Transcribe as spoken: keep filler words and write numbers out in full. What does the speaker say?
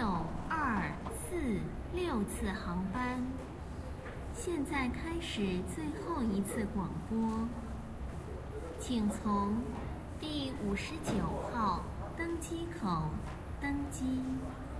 六二四六次航班，现在开始最后一次广播，请从第五十九号登机口登机。